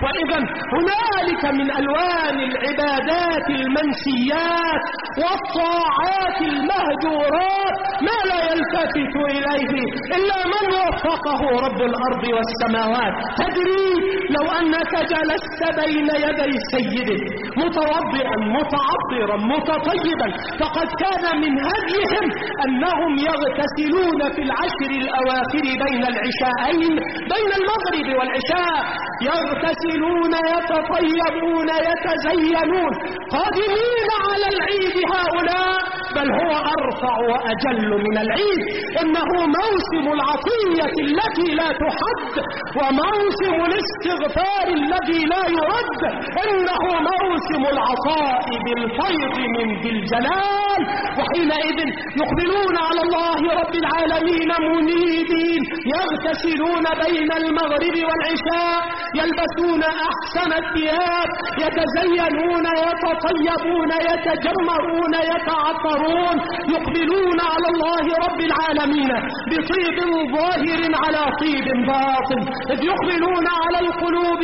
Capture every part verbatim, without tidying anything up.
وإذا هنالك من ألوان العبادات المنسيات والطاعات المهجورات ما لا يلتفت إليه إلا من وفقه رب الأرض والسماوات. تدري لو أنك جلست بين يدي سيدك متوضئا متعطرا متطيبا فقد كان من هديهم أنهم يغتسلون في العشر الأواخر بين العشاءين، بين المغرب والعشاء، يغتسلون يتطيبون يتزينون قادمين على العيد. هؤلاء بل هو أرفع وأجل من العيد، إنه موسم العطية التي لا تحد وموسم الاستغفار الذي لا يرد، إنه موسم العطاء بالفيض من ذي الجلال. وحينئذ يقبلون على الله رب العالمين منيبين، يغتسلون بين المغرب والعشاء، يلبسون أحسن الثياب، يتزينون يتطيبون يتجمرون يتعطرون، يقبلون على الله رب العالمين بطيب ظاهر على طيب باطن، إذ يقبلون على القلوب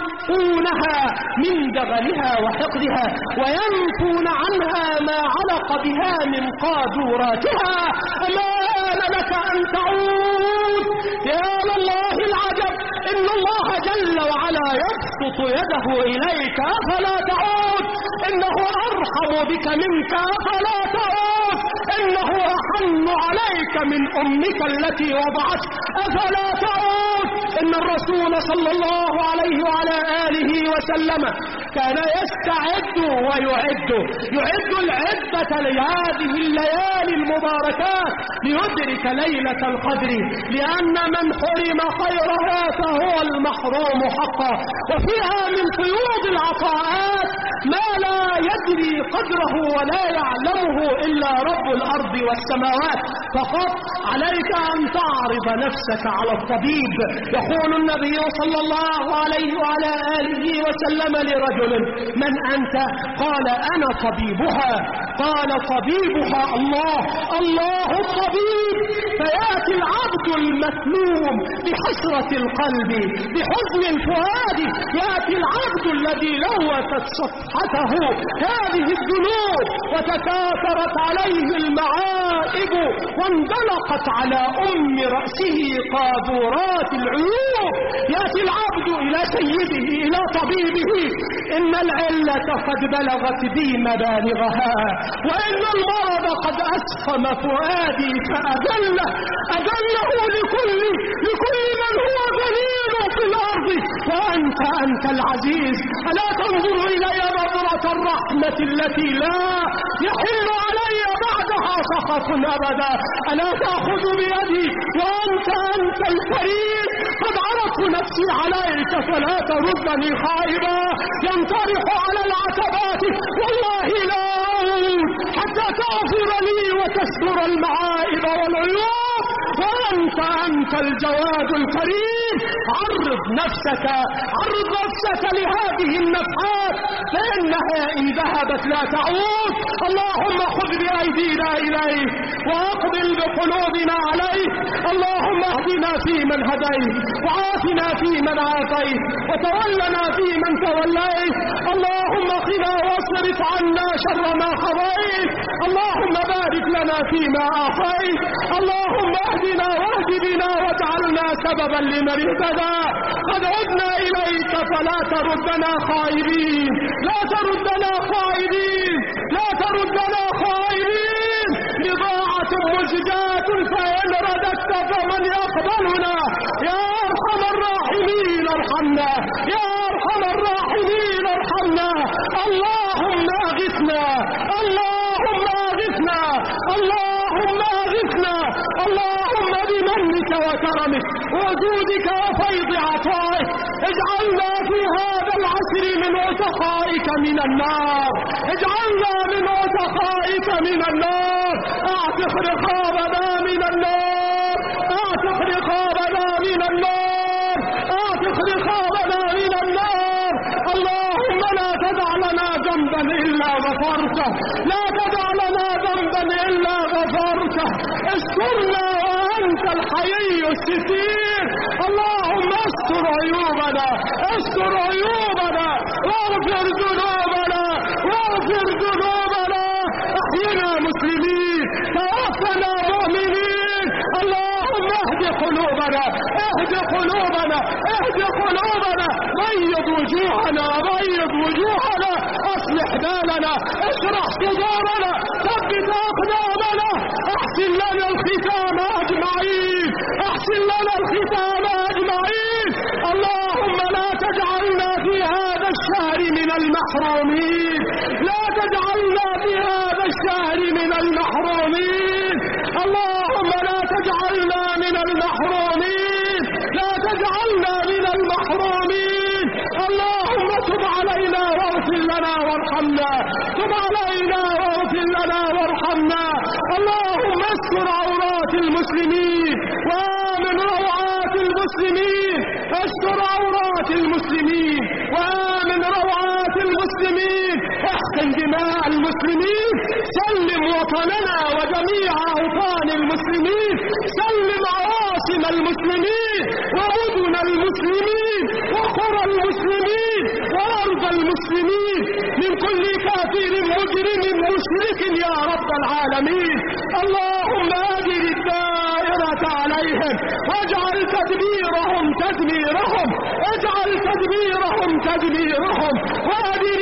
ينقونها من دغلها وحقدها وينفون عنها ما علق بها من قاذوراتها. أما آن لك أن تعود. يا لله العجب، إن الله جل وعلا يبسط يده إليك أفلا تعود، إنه أرحم بك منك أفلا تعود، إنه أحن عليك من أمك التي وضعتك أفلا تعود. إن الرسول صلى الله عليه وعلى آله وسلم كان يستعد ويعد يعد العدة لهذه الليالي المباركات ليدرك ليلة القدر، لأن من حرم خيرها فهو المحروم حقا. وفيها من فيوض العطاءات ما لا يدري قدره ولا يعلمه إلا رب الأرض والسماوات. فقط عليك أن تعرض نفسك على الطبيب. يقول النبي صلى الله عليه وعلى آله وسلم لرجل: من أنت؟ قال: أنا طبيبها. قال: طبيبها الله الله الطبيب. فيأتي العبد المسلوم بحسرة القلب بحزن الفؤاد، يأتي العبد الذي لوثت صفحته هذه الذنوب وتكاثرت عليه المعائب واندلقت على أم رأسه قاذورات العيوب. يأتي العبد إلى سيده إلى طبيبه: إن العلة قد بلغت بي مبالغها، وإن المرض قد أسخم فؤادي فأذله أذله لكل لكل من هو ذليل في الأرض، وأنت أنت العزيز. ألا تنظر إلي نظرة الرحمة التي لا يحل علي بعدها سخط أبدا؟ ألا تأخذ بيدي وأنت أنت الكريم؟ قد عرضت نفسي عليك فلا تردني خائبا. ينطرح على العتبات والله لا أعود حتى تغفر لي وتستر المعائب والعيوب، وأنت أنت الجواد الكريم. عرض نفسك عرض نفسك لهذه النفحات فإنها إن ذهبت لا تعود. اللهم خذ بأيدينا إليك وأقبل بقلوبنا عليك. اللهم اهدنا فيمن هديت، وعافنا فيمن عافيت، وتولنا فيمن توليت. اللهم قنا واصرف عنا شر ما قضيت. اللهم بارك لنا فيما أعطيت. اللهم اهدنا واهد بنا واجعلنا سببا لمن اهتدى. قد عدنا إليك فلا تردنا خائبين، لا تردنا خائبين، لا تردنا خائبين. بضاعة مزجاة فإن رددت فمن يقبلنا؟ يا أرحم الراحمين ارحمنا، يا أرحم الراحمين ارحمنا. اللهم أغثنا، اللهم أغثنا، اللهم أغثنا. اللهم بمنك وكرمك وجودك وفيض عطائك اجعلنا في هذا العصر من عتقائك من النار، اجعلنا من عتقائك من النار. اعتق رقابنا من النار، اعتق رقابنا من النار، اعتق رقابنا من النار. اللهم لا تدع لنا ذنبا إلا غفرته، لا تدع لنا ذنبا إلا غفرته. استرنا وأنت الحي الستير. اللهم استر عيوبنا، استر عيوبنا. هد قلوبنا، بيض وجوهنا، بيض وجوهنا، اصلح بالنا، اشرح صدورنا، ثبت اقدامنا، احسن لنا الختام اجمعين، احسن لنا الختام اجمعين. اللهم لا تجعلنا في هذا الشهر من المحرومين، لا تجعلنا في هذا الشهر من المحرومين. اللهم لا تجعلنا من المحرومين، لا تجعلنا من المحرومين. اللهم تب علينا واغفر لنا وارحمنا، تب علينا واغفر لنا وارحمنا. اللهم استر عورات المسلمين وآمن روعات المسلمين، استر عورات المسلمين وآمن روعات المسلمين، احقن دماء المسلمين، سلم وطننا وجميع أوطان المسلمين، سلم عواصم المسلمين ومدن المسلمين وقرى المسلمين وأرض المسلمين من كل كافر مجرم مشرك يا رب العالمين. اللهم أدر الدائرة عليهم واجعل تدبيرهم تدميرهم، اجعل تدبيرهم تدميرهم وأدر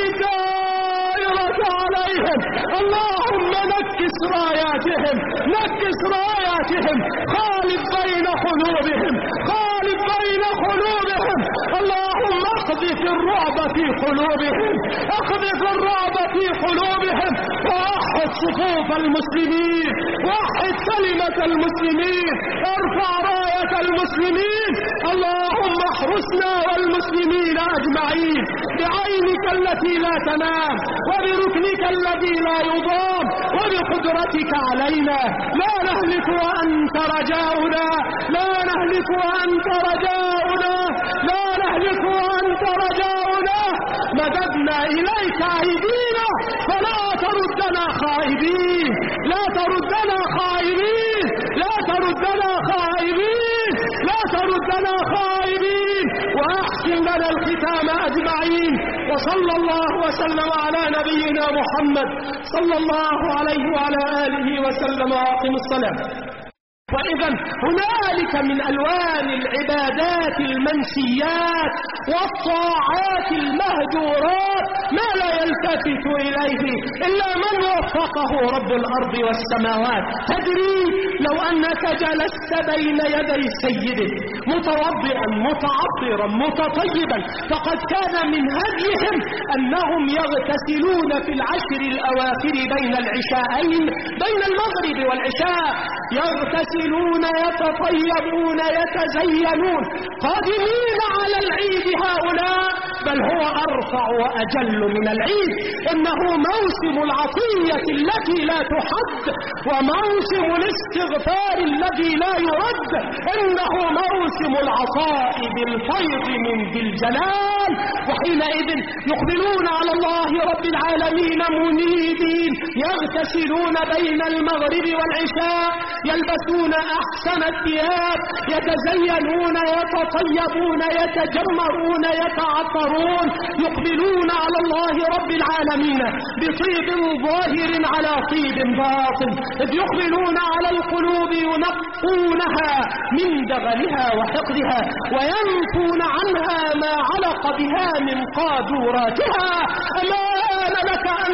الدائرة عليهم. اللهم نكس راياتهم، نكس راياتهم، خالف بين قلوبهم، خالف بين قلوبهم. اللهم اقذف الرعب في قلوبهم، اقذف الرعب في قلوبهم، ووحد صفوف المسلمين، وحد كلمة المسلمين، ارفع راية المسلمين. اللهم احرسنا والمسلمين اجمعين بعينك التي لا تنام، وبركنك الذي لا يضام، وبقدرتك علينا. لا نهلك وأنت رجاؤنا، لا نهلك وأنت رجاؤنا، لا نهلك وأنت رجاؤنا. مددنا إليك أيدينا فلا تردنا خائبين، لا تردنا خائبين، لا تردنا خائبين، لا تردنا خائبين. وأحسن لنا الختام أجمعين. وصلى الله وسلم على نبينا محمد صلى الله عليه وعلى آله وسلم. وأقم الصلاة. وإذا هنالك من ألوان العبادات المنسيات والطاعات المهجورات ما لا يلتفت إليه إلا من وفقه رب الأرض والسماوات. تدري لو أنك جلست بين يدي سيدك متوضئا متعطرا متطيبا، فقد كان من هديهم أنهم يغتسلون في العشر الأواخر بين العشاءين، بين المغرب والعشاء، يغتسلون يتطيبون يتزينون قادمين على العيد. هؤلاء بل هو أرفع وأجل من العيد، إنه موسم العطية التي لا تحد، وموسم الاستغفار الذي لا يرد، إنه موسم العطاء بالفيض من ذي الجلال. وحينئذ يقبلون على الله رب العالمين منيبين، يغتسلون بين المغرب والعشاء، يلبسون أحسن الثياب، يتزينون يتطيبون يتجمرون يتعطرون، يقبلون على الله رب العالمين بطيب ظاهر على طيب باطن، إذ يقبلون على القلوب ينقونها من دغلها وحقدها، وينفون عنها ما علق بها من قاذوراتها. أمان لك أن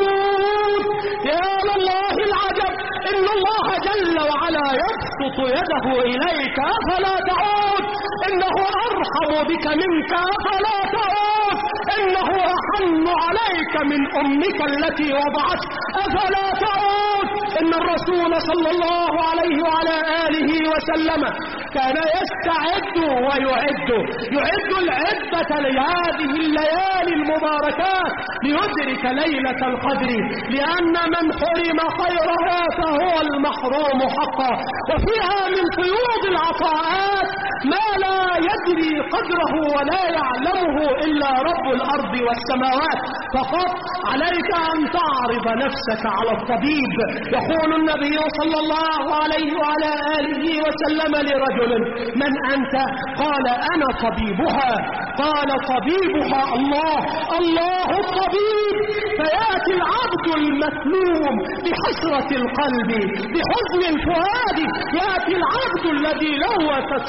تعود. يا لله العجب، إن الله جل وعلا يبسط يده إليك فلا تعود، إنه أرحم بك منك فلا تعود، إنه أحن عليك من أمك التي وضعتك أفلا تعود. إن الرسول صلى الله عليه وعلى آله وسلم كان يستعد ويعد، يعد العدة لهذه الليالي المباركات ليدرك ليلة القدر، لأن من حرم خيرها فهو المحروم حقا. وفيها من فيوض العطاءات ما لا يدري قدره ولا يعلمه إلا رب الأرض والسماوات. فقط عليك أن تعرض نفسك على الطبيب. يقول النبي صلى الله عليه وعلى آله وسلم لرجل: من أنت؟ قال: أنا طبيبها. قال: طبيبها الله، الله الطبيب. فيأتي العبد المسلوم بحسرة القلب بحزن الفؤاد، يأتي العبد الذي لوثت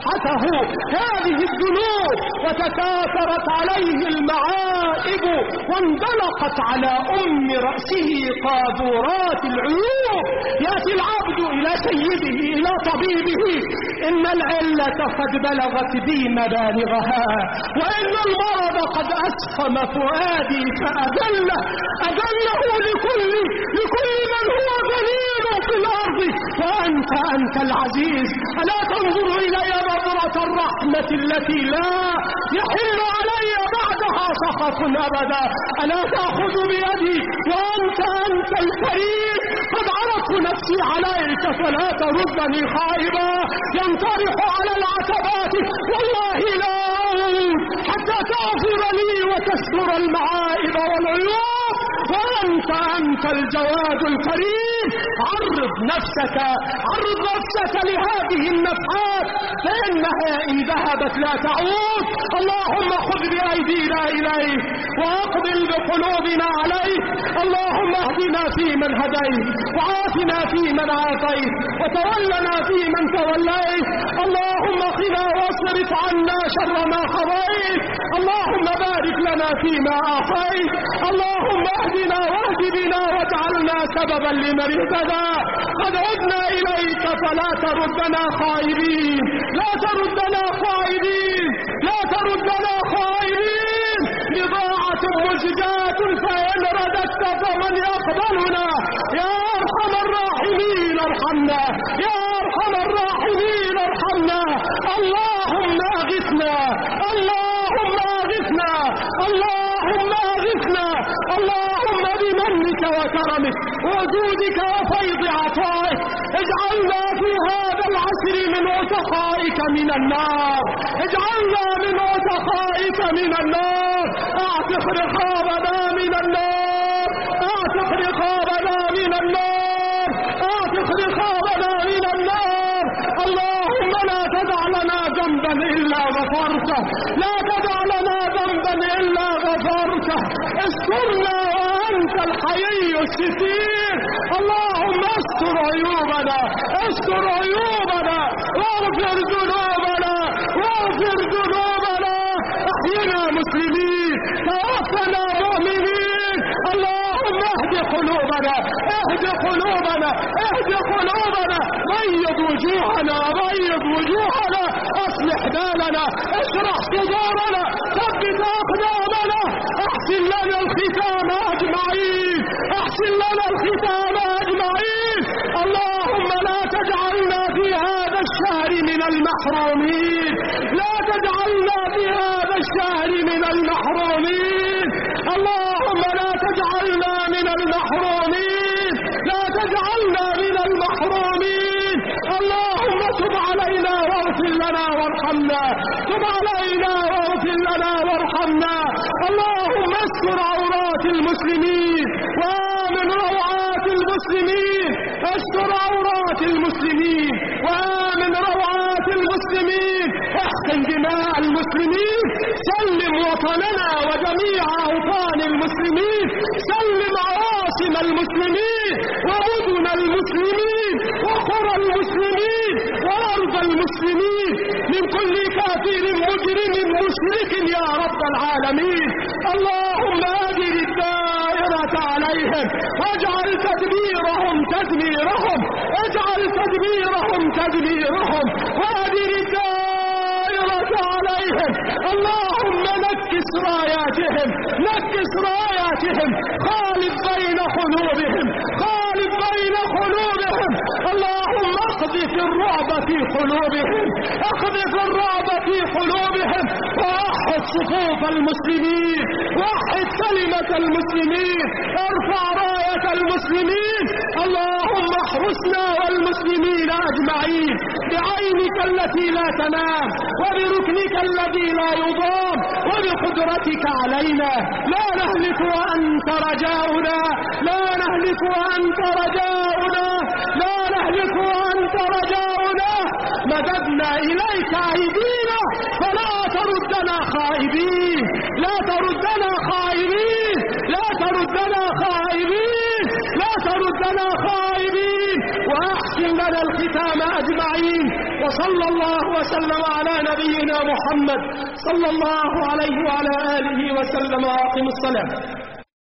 صفحته هذه الذنوب وتكاثرت عليه المعائب واندلقت على أم رأسه قاذورات العيوب. يأتي العبد إلى سيده إلى طبيبه: إن العلة قد بلغت بي مبالغها، وإن المرض قد أسخم فؤادي فأذله أذله لكل لكل من هو ذليل في الأرض، وأنت أنت العزيز. ألا تنظر إلي نظرة الرحمة التي لا يحل علي بعدها سخط أبدا؟ ألا تأخذ بيدي وأنت أنت الكريم؟ قد عرضت نفسي عليك فلا تردني خائبا. ينطرح على العتبات والله لا أعود حتى تغفر لي وتستر المعائب والعيوب، وأنت أنت الجواد الكريم. عرض نفسك عرض نفسك لهذه النفحات فإنها إن ذهبت لا تعود. اللهم خذ بأيدينا إليك وأقبل بقلوبنا عليك. اللهم اهدنا فيمن هديت وعافنا فيمن عافيت وتولنا فيمن توليت. اللهم قنا واصرف عنا شر ما قضيت. اللهم بارك لنا فيما أعطيت. اللهم اهدنا واهد بنا واجعلنا سببا لمن اهتدى. قد عدنا إليك فلا تردنا خائبين، لا تردنا خائبين، لا تردنا خائبين. بضاعة مزجاة فإن رددت فمن يقبلنا؟ يا أرحم الراحمين ارحمنا، يا أرحم الراحمين ارحمنا. اللهم أغثنا، اللهم أغثنا، اللهم أغثنا. اللهم بمنك وكرمك وجودك وفيض عطائك اجعلنا في هذا العصر من عتقائك من النار، اجعلنا من عتقائك من النار. اعتق رقابنا من النار، اعتق رقابنا من النار، اعتق رقابنا من النار. اللهم لا تدع لنا ذنبا إلا غفرته، لا تدع لنا ذنبا إلا غفرته. استرنا وأنت الحي الستير. اللهم استر عيوبنا، استر عيوبنا واغفر ذنوبنا، واغفر ذنوبنا. احينا مسلمين، توفنا مؤمنين. اللهم اهد قلوبنا، اهد قلوبنا، اهد قلوبنا. بيض وجوهنا، بيض وجوهنا. اصلح بالنا، اشرح صدورنا، ثبت اقدامنا. احسن لنا الختام اجمعين، احسن لنا الختام اجمعين. اللهم لا تجعلنا في هذا الشهر من المحرومين، لا تجعلنا في هذا الشهر من المحرومين. اللهم لا تجعلنا من المحرومين، لا تجعلنا من المحرومين. اللهم تب علينا واغفر لنا وارحمنا، تب علينا واغفر لنا وارحمنا. اللهم استر عورات المسلمين وآمن روعات المسلمين، استر عورات المسلمين وآمن روعات المسلمين. احسن دماء المسلمين، سلم وطننا وجميع أوطان المسلمين، سلم عواصم المسلمين ومدن المسلمين وقرى المسلمين وأرض المسلمين من كل كافر مجرم مشرك يا رب العالمين. اللهم أدر الدائرة عليهم واجعل تدبيرهم تدميرهم، اجعل تدبيرهم تدميرهم وأدر الدائرة عليهم. اللهم نكس راياتهم، نكس راياتهم. خالف بين قلوبهم، خالف بين قلوبهم. اللهم اقذف الرعب في قلوبهم، اقذف الرعب في قلوبهم. ووحد صفوف المسلمين، وحد كلمة المسلمين، ارفع راية المسلمين. اللهم احرسنا والمسلمين اجمعين بعينك التي لا تنام وبركنك الذي لا يضام وبقدرتك علينا. لا نهلك وأنت رجاؤنا، لا نهلك وأنت رجاؤنا، لا نهلك وأنت رجاؤنا. مددنا إليك أيدينا فلا تردنا خائبين، لا تردنا خائبين، لا تردنا خائبين، لا تردنا خائبين. وأحسن وأحسن الختام أجمعين. وصلى الله وسلم على نبينا محمد صلى الله عليه وعلى آله وسلم. وأقم الصلاة.